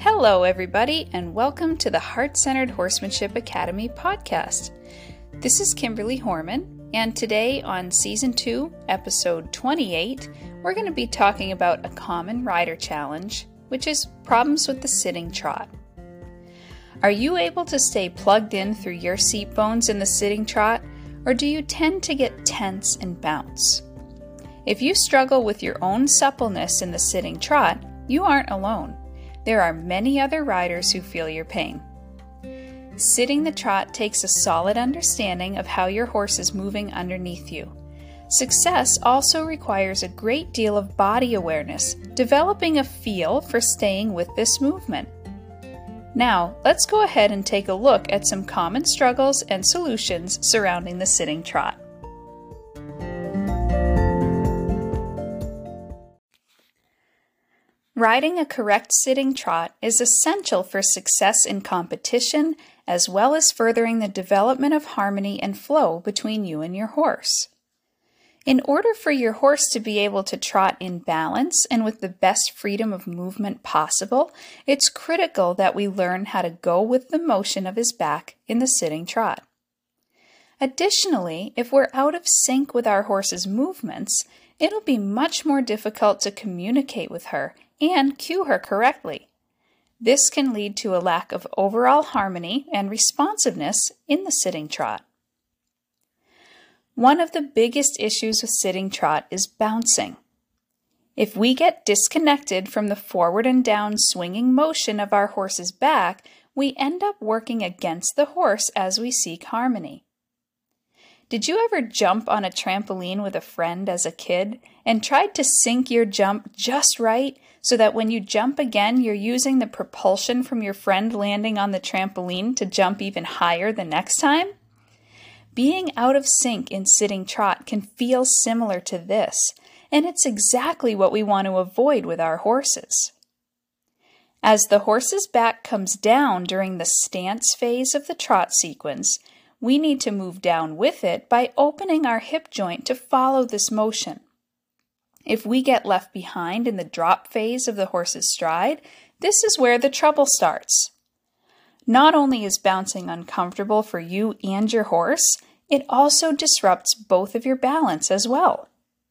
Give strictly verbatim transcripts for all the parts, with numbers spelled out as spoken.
Hello, everybody, and welcome to the Heart-Centered Horsemanship Academy podcast. This is Kimberly Horman, and today on Season two, Episode twenty-eight, we're going to be talking about a common rider challenge, which is problems with the sitting trot. Are you able to stay plugged in through your seat bones in the sitting trot, or do you tend to get tense and bounce? If you struggle with your own suppleness in the sitting trot, you aren't alone. There are many other riders who feel your pain. Sitting the trot takes a solid understanding of how your horse is moving underneath you. Success also requires a great deal of body awareness, developing a feel for staying with this movement. Now, let's go ahead and take a look at some common struggles and solutions surrounding the sitting trot. Riding a correct sitting trot is essential for success in competition, as well as furthering the development of harmony and flow between you and your horse. In order for your horse to be able to trot in balance and with the best freedom of movement possible, it's critical that we learn how to go with the motion of his back in the sitting trot. Additionally, if we're out of sync with our horse's movements, it'll be much more difficult to communicate with her and cue her correctly. This can lead to a lack of overall harmony and responsiveness in the sitting trot. One of the biggest issues with sitting trot is bouncing. If we get disconnected from the forward and down swinging motion of our horse's back, we end up working against the horse as we seek harmony. Did you ever jump on a trampoline with a friend as a kid and tried to sync your jump just right so that when you jump again, you're using the propulsion from your friend landing on the trampoline to jump even higher the next time? Being out of sync in sitting trot can feel similar to this, and it's exactly what we want to avoid with our horses. As the horse's back comes down during the stance phase of the trot sequence, we need to move down with it by opening our hip joint to follow this motion. If we get left behind in the drop phase of the horse's stride, this is where the trouble starts. Not only is bouncing uncomfortable for you and your horse, it also disrupts both of your balance as well.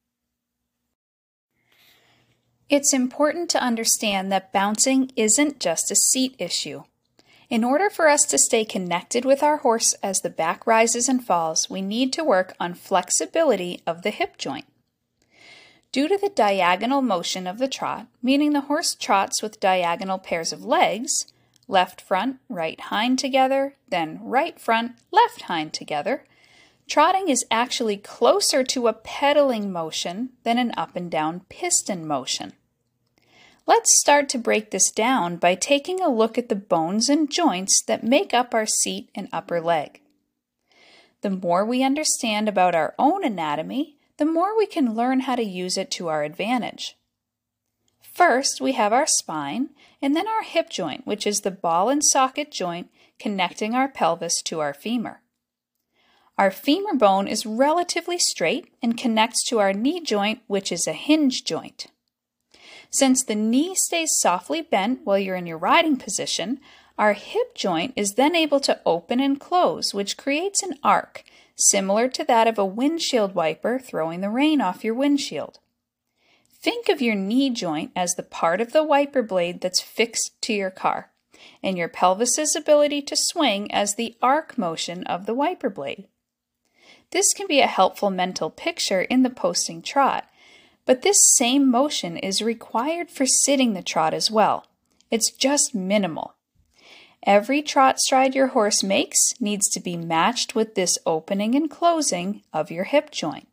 It's important to understand that bouncing isn't just a seat issue. In order for us to stay connected with our horse as the back rises and falls, we need to work on flexibility of the hip joint. Due to the diagonal motion of the trot, meaning the horse trots with diagonal pairs of legs, left front, right hind together, then right front, left hind together, trotting is actually closer to a pedaling motion than an up and down piston motion. Let's start to break this down by taking a look at the bones and joints that make up our seat and upper leg. The more we understand about our own anatomy, the more we can learn how to use it to our advantage. First, we have our spine, and then our hip joint, which is the ball and socket joint connecting our pelvis to our femur. Our femur bone is relatively straight and connects to our knee joint, which is a hinge joint. Since the knee stays softly bent while you're in your riding position, our hip joint is then able to open and close, which creates an arc, similar to that of a windshield wiper throwing the rain off your windshield. Think of your knee joint as the part of the wiper blade that's fixed to your car, and your pelvis's ability to swing as the arc motion of the wiper blade. This can be a helpful mental picture in the posting trot, but this same motion is required for sitting the trot as well. It's just minimal. Every trot stride your horse makes needs to be matched with this opening and closing of your hip joint.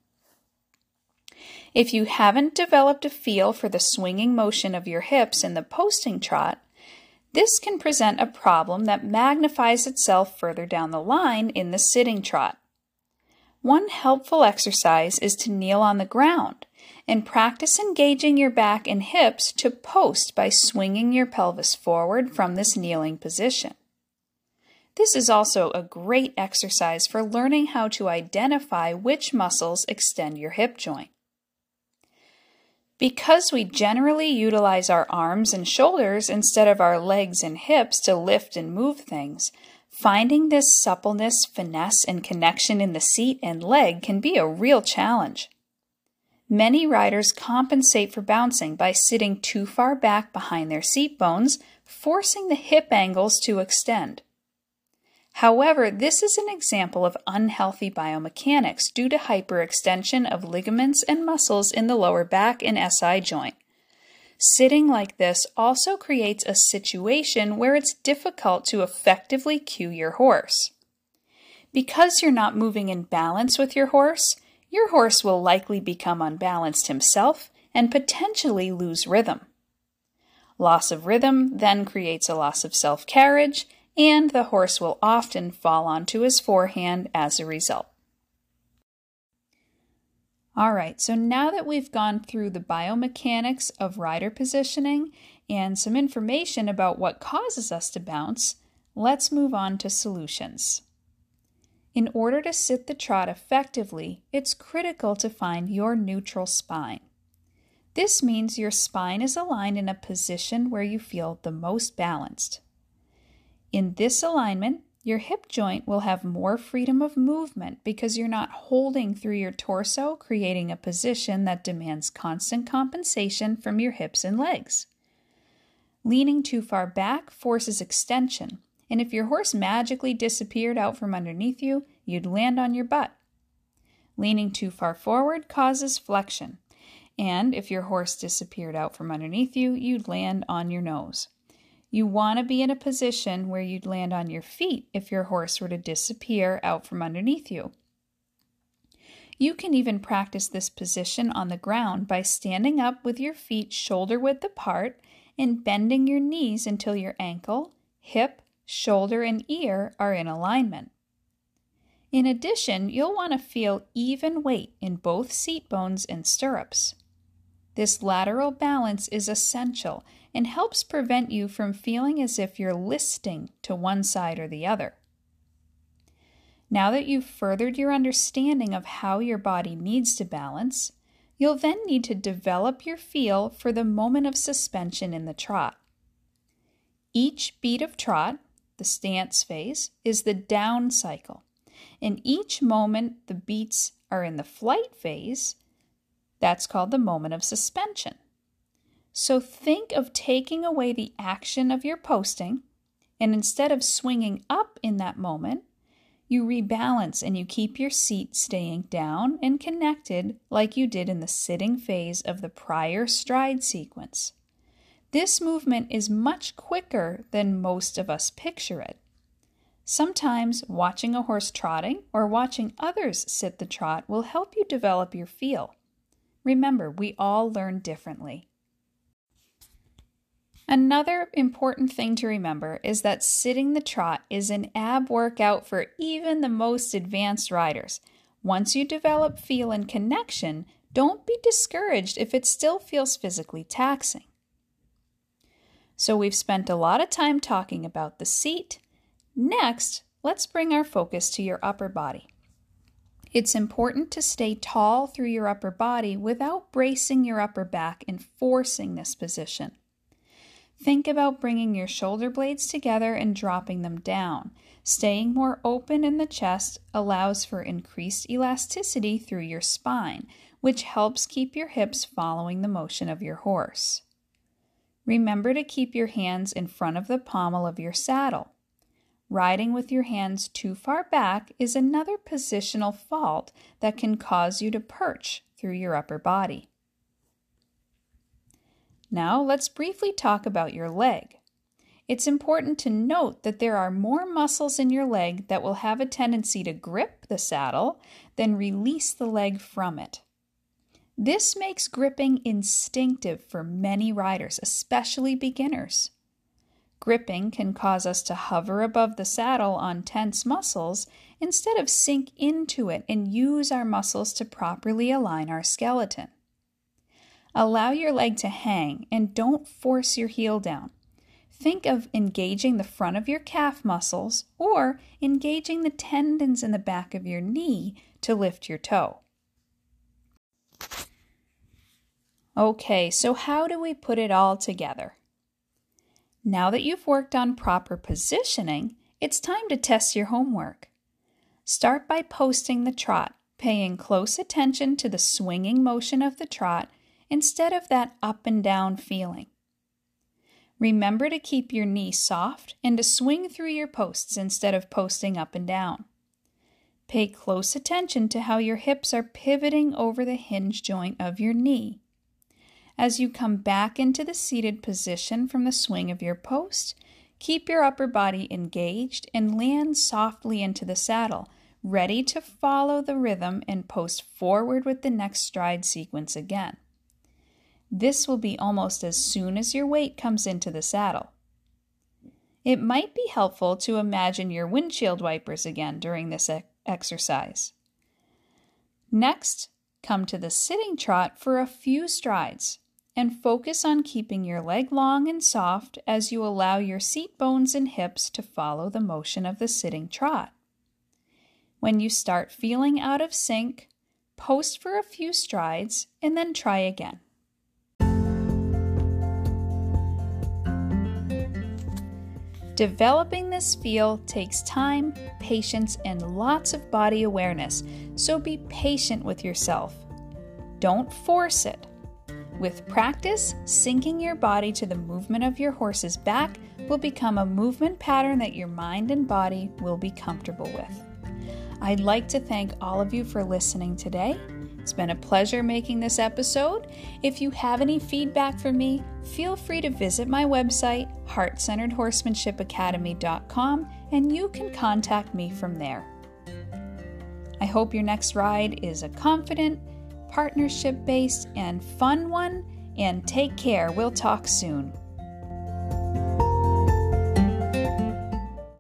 If you haven't developed a feel for the swinging motion of your hips in the posting trot, this can present a problem that magnifies itself further down the line in the sitting trot. One helpful exercise is to kneel on the ground and practice engaging your back and hips to post by swinging your pelvis forward from this kneeling position. This is also a great exercise for learning how to identify which muscles extend your hip joint. Because we generally utilize our arms and shoulders instead of our legs and hips to lift and move things, finding this suppleness, finesse, and connection in the seat and leg can be a real challenge. Many riders compensate for bouncing by sitting too far back behind their seat bones, forcing the hip angles to extend. However, this is an example of unhealthy biomechanics due to hyperextension of ligaments and muscles in the lower back and S I joint. Sitting like this also creates a situation where it's difficult to effectively cue your horse. Because you're not moving in balance with your horse, your horse will likely become unbalanced himself and potentially lose rhythm. Loss of rhythm then creates a loss of self-carriage, and the horse will often fall onto his forehand as a result. All right, so now that we've gone through the biomechanics of rider positioning and some information about what causes us to bounce, let's move on to solutions. In order to sit the trot effectively, it's critical to find your neutral spine. This means your spine is aligned in a position where you feel the most balanced. In this alignment, your hip joint will have more freedom of movement because you're not holding through your torso, creating a position that demands constant compensation from your hips and legs. Leaning too far back forces extension, and if your horse magically disappeared out from underneath you, you'd land on your butt. Leaning too far forward causes flexion, and if your horse disappeared out from underneath you, you'd land on your nose. You want to be in a position where you'd land on your feet if your horse were to disappear out from underneath you. You can even practice this position on the ground by standing up with your feet shoulder width apart and bending your knees until your ankle, hip, shoulder, and ear are in alignment. In addition, you'll want to feel even weight in both seat bones and stirrups. This lateral balance is essential and helps prevent you from feeling as if you're listing to one side or the other. Now that you've furthered your understanding of how your body needs to balance, you'll then need to develop your feel for the moment of suspension in the trot. Each beat of trot, the stance phase, is the down cycle, and each moment the beats are in the flight phase, that's called the moment of suspension. So think of taking away the action of your posting, and instead of swinging up in that moment, you rebalance and you keep your seat staying down and connected like you did in the sitting phase of the prior stride sequence. This movement is much quicker than most of us picture it. Sometimes watching a horse trotting or watching others sit the trot will help you develop your feel. Remember, we all learn differently. Another important thing to remember is that sitting the trot is an ab workout for even the most advanced riders. Once you develop feel and connection, don't be discouraged if it still feels physically taxing. So we've spent a lot of time talking about the seat. Next, let's bring our focus to your upper body. It's important to stay tall through your upper body without bracing your upper back and forcing this position. Think about bringing your shoulder blades together and dropping them down. Staying more open in the chest allows for increased elasticity through your spine, which helps keep your hips following the motion of your horse. Remember to keep your hands in front of the pommel of your saddle. Riding with your hands too far back is another positional fault that can cause you to perch through your upper body. Now let's briefly talk about your leg. It's important to note that there are more muscles in your leg that will have a tendency to grip the saddle than release the leg from it. This makes gripping instinctive for many riders, especially beginners. Gripping can cause us to hover above the saddle on tense muscles instead of sink into it and use our muscles to properly align our skeleton. Allow your leg to hang and don't force your heel down. Think of engaging the front of your calf muscles or engaging the tendons in the back of your knee to lift your toe. Okay, so how do we put it all together? Now that you've worked on proper positioning, it's time to test your homework. Start by posting the trot, paying close attention to the swinging motion of the trot instead of that up and down feeling. Remember to keep your knee soft and to swing through your posts instead of posting up and down. Pay close attention to how your hips are pivoting over the hinge joint of your knee. As you come back into the seated position from the swing of your post, keep your upper body engaged and land softly into the saddle, ready to follow the rhythm and post forward with the next stride sequence again. This will be almost as soon as your weight comes into the saddle. It might be helpful to imagine your windshield wipers again during this e- exercise. Next, come to the sitting trot for a few strides and focus on keeping your leg long and soft as you allow your seat bones and hips to follow the motion of the sitting trot. When you start feeling out of sync, post for a few strides and then try again. Developing this feel takes time, patience, and lots of body awareness, so be patient with yourself. Don't force it. With practice, syncing your body to the movement of your horse's back will become a movement pattern that your mind and body will be comfortable with. I'd like to thank all of you for listening today. It's been a pleasure making this episode. If you have any feedback for me, feel free to visit my website, heart centered horsemanship academy dot com, and you can contact me from there. I hope your next ride is a confident, partnership-based, and fun one, and take care. We'll talk soon.